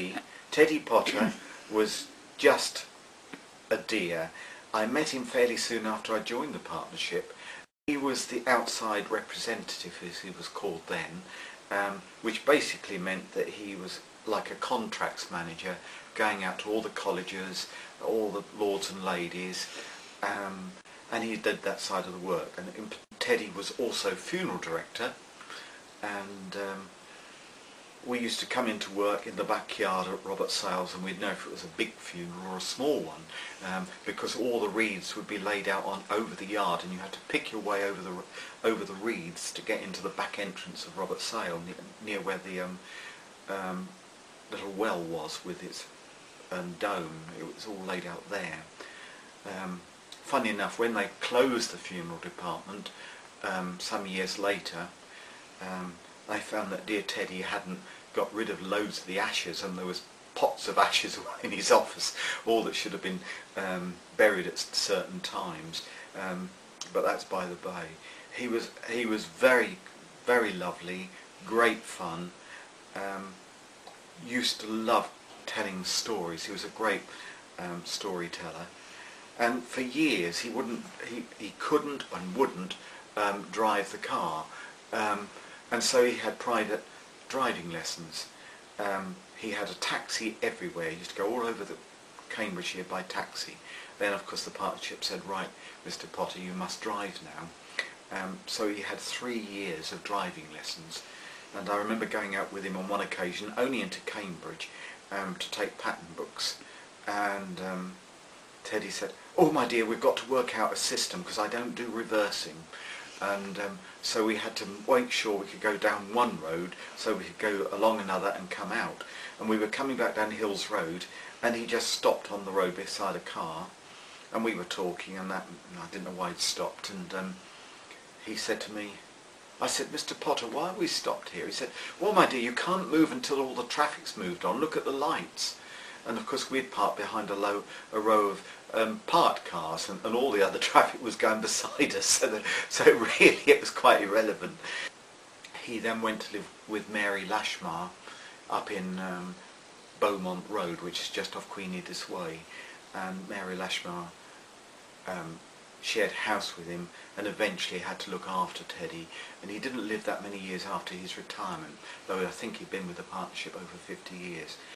Teddy Potter was just a dear. I met him fairly soon after I joined the partnership. He was the outside representative, as he was called then, which basically meant that he was like a contracts manager, going out to all the colleges, all the lords and ladies, and he did that side of the work. And Teddy was also funeral director, and we used to come into work in the backyard at Robert Sales, and we'd know if it was a big funeral or a small one, because all the wreaths would be laid out over the yard, and you had to pick your way over the wreaths to get into the back entrance of Robert Sale, near where the little well was with its dome. It was all laid out there. Funny enough, when they closed the funeral department some years later, they found that dear Teddy hadn't got rid of loads of the ashes, and there was pots of ashes in his office, all that should have been buried at certain times. But that's by the by. He was very, very lovely, great fun. Used to love telling stories. He was a great storyteller. And for years he couldn't and wouldn't drive the car. And so he had private driving lessons. He had a taxi everywhere. He used to go all over Cambridgeshire by taxi. Then of course the partnership said, right, Mr. Potter, you must drive now. So he had 3 years of driving lessons. And I remember going out with him on one occasion, only into Cambridge, to take pattern books. And Teddy said, oh my dear, we've got to work out a system because I don't do reversing. And so we had to make sure we could go down one road so we could go along another and come out. And we were coming back down Hills Road, and he just stopped on the road beside a car, and we were talking, and I didn't know why he'd stopped, and he said to me, I said, Mr. Potter, why are we stopped here? He said, well my dear, you can't move until all the traffic's moved on, look at the lights. And of course we'd parked behind a row of parked cars, and all the other traffic was going beside us, so really it was quite irrelevant. He then went to live with Mary Lashmar up in Beaumont Road, which is just off Queen Edith's Way, and Mary Lashmar shared house with him and eventually had to look after Teddy, and he didn't live that many years after his retirement, though I think he'd been with the partnership over 50 years.